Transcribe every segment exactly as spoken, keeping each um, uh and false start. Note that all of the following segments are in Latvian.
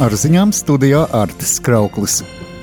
Ar ziņām studijā Artis Krauklis.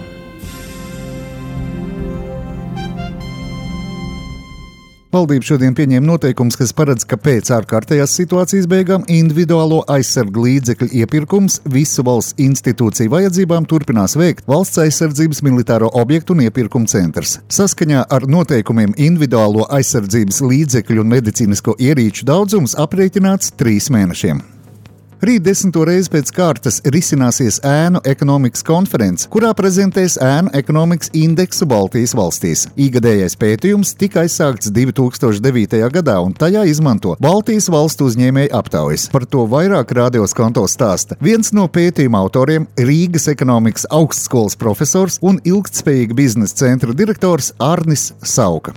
Valdība šodien pieņēma noteikumus, kas paredz, ka pēc ārkārtējās situācijas beigām individuālo aizsargu līdzekļu iepirkums visu valsts institūciju vajadzībām turpinās veikt Valsts aizsardzības militāro objektu un iepirkumu centrs. Saskaņā ar noteikumiem individuālo aizsardzības līdzekļu un medicīnisko ierīču daudzums aprēķināts trīs mēnešiem. Rīt desmito reizi pēc kārtas risināsies ēnu ekonomikas konference, kurā prezentēs ēnu ekonomikas indeksu Baltijas valstīs. Īgadējais pētījums tika aizsākts divi tūkstoši devītajā gadā, un tajā izmanto Baltijas valstu uzņēmēju aptaujas. Par to vairāk Radios Konto stāsta viens no pētījuma autoriem, Rīgas ekonomikas augstskolas profesors un ilgtspējīga biznesa centra direktors Arnis Sauka.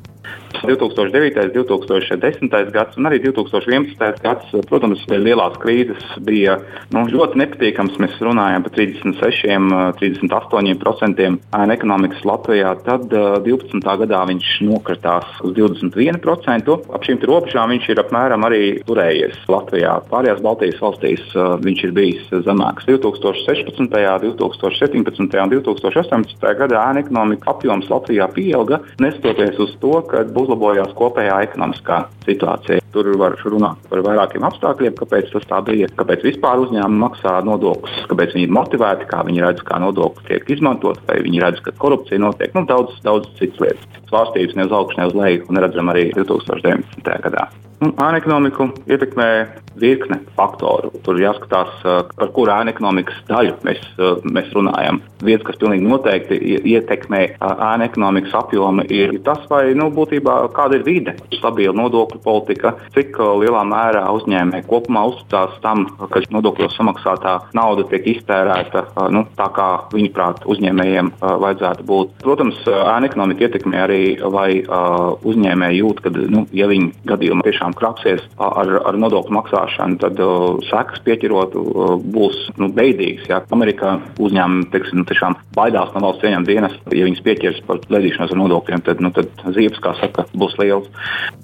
divi tūkstoši devītais, divi tūkstoši desmitais gads un arī divi tūkstoši vienpadsmitais gads, protams, lielās krīzes bija nu, ļoti nepatīkams. Mēs runājam par trīsdesmit sešiem, trīsdesmit astoņiem procentiem ēnu ekonomikas Latvijā. Tad divpadsmitā gadā viņš nokritās uz divdesmit vienu procentu. Ap šīm robežām viņš ir apmēram arī turējies Latvijā. Pārējās Baltijas valstīs viņš ir bijis zemāks. divi tūkstoši sešpadsmitajā, divi tūkstoši septiņpadsmitajā un divi tūkstoši astoņpadsmitajā gadā ēnu ekonomika apjoms Latvijā pieauga, neskatoties uz to, ka uzlabojās kopējā ekonomiskā situācija. Tur var runāt par vairākiem apstākļiem, kāpēc tas tā bija, kāpēc vispār uzņēmumi maksā nodokļus, kāpēc viņi ir motivēti, kā viņi redz, kā nodokļi tiek izmantot, vai viņi redz, ka korupcija notiek. Nu, daudz, daudz citas lietas. Svārstības ne uz augšu, ne uz leju, un redzam arī divi tūkstoši deviņpadsmitajā gadā. Nu, ēnu ekonomiku ietekmē virkne faktoru. Tur jāskatās, par kuru ēnu ekonomikas daļu mēs, mēs runājam. Viens, kas pilnīgi noteikti ietekmē ēnu ekonomikas apjomu, ir tas, vai nu, būtībā kāda ir vide, stabila nodokļu politika, cik lielā mērā uzņēmēji kopumā uzticās tam, ka nodokļos samaksātā nauda tiek iztērēta nu, tā, kā viņuprāt uzņēmējiem vajadzētu būt. Protams, ēnu ekonomika ietekmē arī, vai uzņēmēji jūt, ka, nu, ja viņi gadījumā tiešām krapsies ar, ar nodokļu maksāšanu, tad uh, sekas pieķirot uh, būs nu, beidīgas. Ja. Amerikā uzņēmumi teiksim, nu, tiešām baidās no valsts ieņem dienas, ja viņas pieķers par ledīšanos ar nodokļiem, tad, nu, tad ziepes, kā saka, būs liels.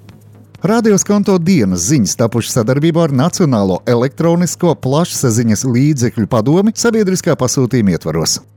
Radios Konto dienas ziņas tapušas sadarbībā ar Nacionālo elektronisko plašsaziņas līdzekļu padomi sabiedriskā pasūtījuma ietvaros.